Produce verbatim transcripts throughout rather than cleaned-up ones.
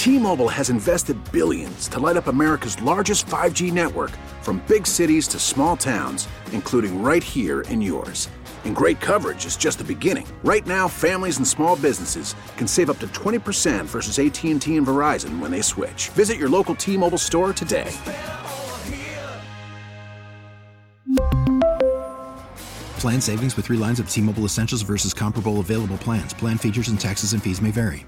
T-Mobile has invested billions to light up America's largest five G network, from big cities to small towns, including right here in yours. And great coverage is just the beginning. Right now, families and small businesses can save up to twenty percent versus A T and T and Verizon when they switch. Visit your local T-Mobile store today. Plan savings with three lines of T-Mobile Essentials versus comparable available plans. Plan features and taxes and fees may vary.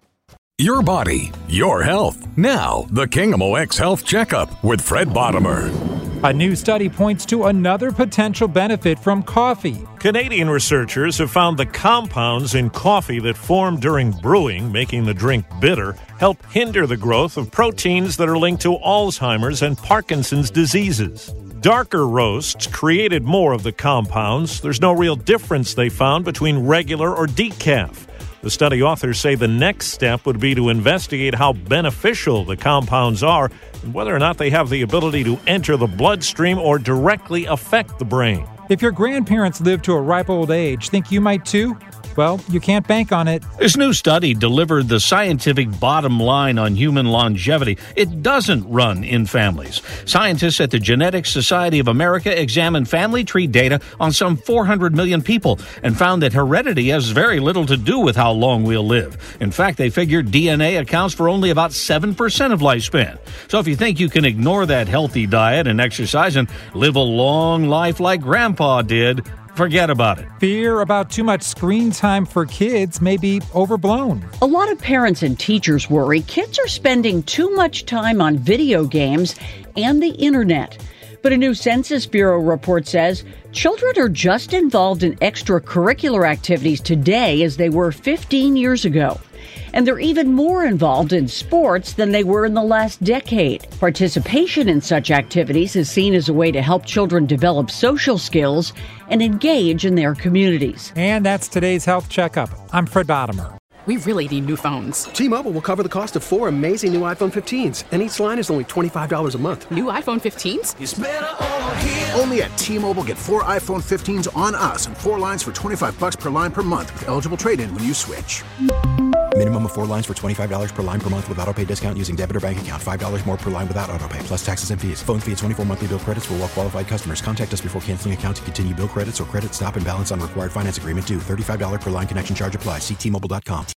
Your body, your health. Now, the Kingamo X Health Checkup with Fred Bottomer. A new study points to another potential benefit from coffee. Canadian researchers have found the compounds in coffee that form during brewing, making the drink bitter, help hinder the growth of proteins that are linked to Alzheimer's and Parkinson's diseases. Darker roasts created more of the compounds. There's no real difference, they found, between regular or decaf. The study authors say the next step would be to investigate how beneficial the compounds are and whether or not they have the ability to enter the bloodstream or directly affect the brain. If your grandparents live to a ripe old age, think you might too? Well, you can't bank on it. This new study delivered the scientific bottom line on human longevity. It doesn't run in families. Scientists at the Genetics Society of America examined family tree data on some four hundred million people and found that heredity has very little to do with how long we'll live. In fact, they figured D N A accounts for only about seven percent of lifespan. So if you think you can ignore that healthy diet and exercise and live a long life like Grandpa did, forget about it. Fear about too much screen time for kids may be overblown. A lot of parents and teachers worry kids are spending too much time on video games and the internet. But a new Census Bureau report says children are just involved in extracurricular activities today as they were fifteen years ago. And they're even more involved in sports than they were in the last decade. Participation in such activities is seen as a way to help children develop social skills and engage in their communities. And that's today's Health Checkup. I'm Fred Bottomer. We really need new phones. T-Mobile will cover the cost of four amazing new iPhone fifteens, and each line is only twenty-five dollars a month. New iPhone fifteens? It's better over here. Only at T-Mobile, get four iPhone fifteens on us and four lines for twenty-five bucks per line per month with eligible trade-in when you switch. Minimum of four lines for twenty-five dollars per line per month with autopay discount using debit or bank account. five dollars more per line without autopay, plus taxes and fees. Phone fee at twenty-four monthly bill credits for well-qualified customers. Contact us before canceling account to continue bill credits or credit stop and balance on required finance agreement due. thirty-five dollars per line connection charge applies. See T Mobile dot com.